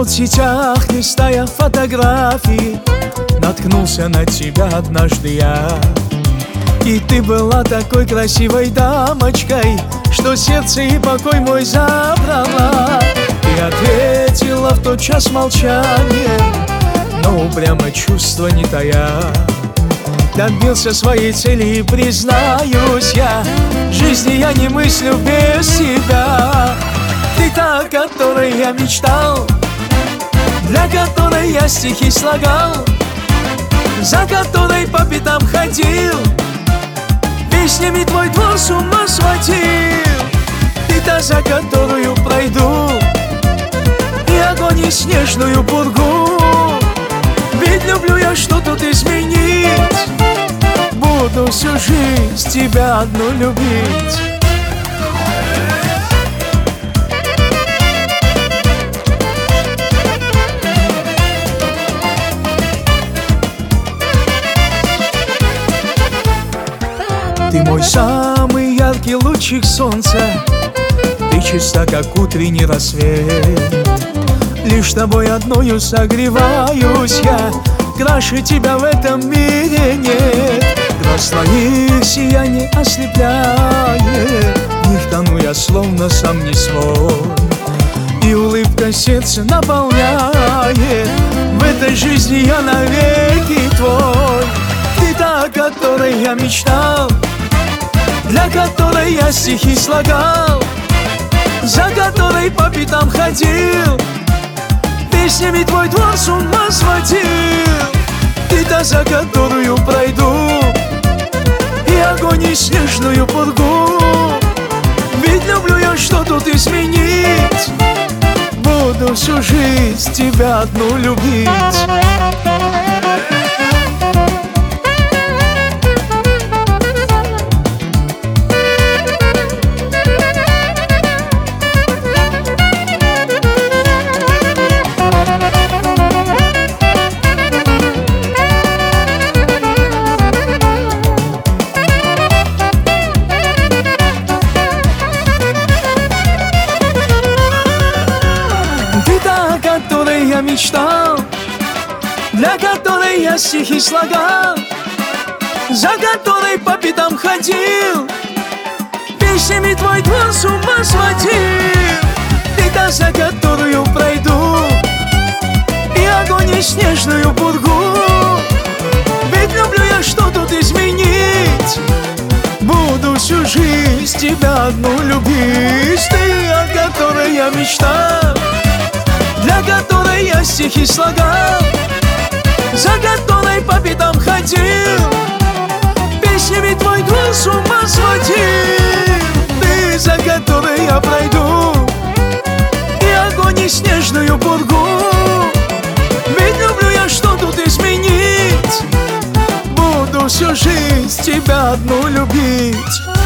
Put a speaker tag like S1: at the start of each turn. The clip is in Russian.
S1: соцсетях, листая фотографии, наткнулся на тебя однажды я. И ты была такой красивой дамочкой, что сердце и покой мой забрала. Ты ответила в тот час молчанием, но упрямо чувства не тая. Добился своей цели и признаюсь я, жизни я не мыслю без тебя. Ты та, о которой я мечтал, для которой я стихи слагал, за которой по пятам ходил, песнями твой двор с ума сводил. Ты та, за которую пройду и огонь, и снежную пургу. Ведь люблю я, что тут изменить, буду всю жизнь тебя одну любить. Ты мой самый яркий лучик солнца, ты чиста, как утренний рассвет. Лишь тобой одною согреваюсь я, краше тебя в этом мире нет. Глаз твоих сияние ослепляет, в них тону я словно сам не свой. И улыбка сердце наполняет, в этой жизни я навеки твой. Ты та, о которой я мечтал, для которой я стихи слагал, за которой по пятам ходил, песнями твой двор с ума сводил. Ты та, за которую пройду и огонь, и снежную пургу. Ведь люблю я, что тут изменить, буду всю жизнь тебя одну любить. Я мечтал, для которой я стихи слагал, за которой по пятам ходил, песнями твой двор с ума сводил. Ты та, за которую пройду и огонь, и снежную пургу. Ведь люблю я, что тут изменить, буду всю жизнь тебя одну любить. Ты, о которой я мечтал, для которой я стихи слагал, за которой по пятам ходил, песнями твой двор с ума сводил. Ты, за которой я пройду и огонь, и снежную пургу. Ведь люблю я, что тут изменить, буду всю жизнь тебя одну любить.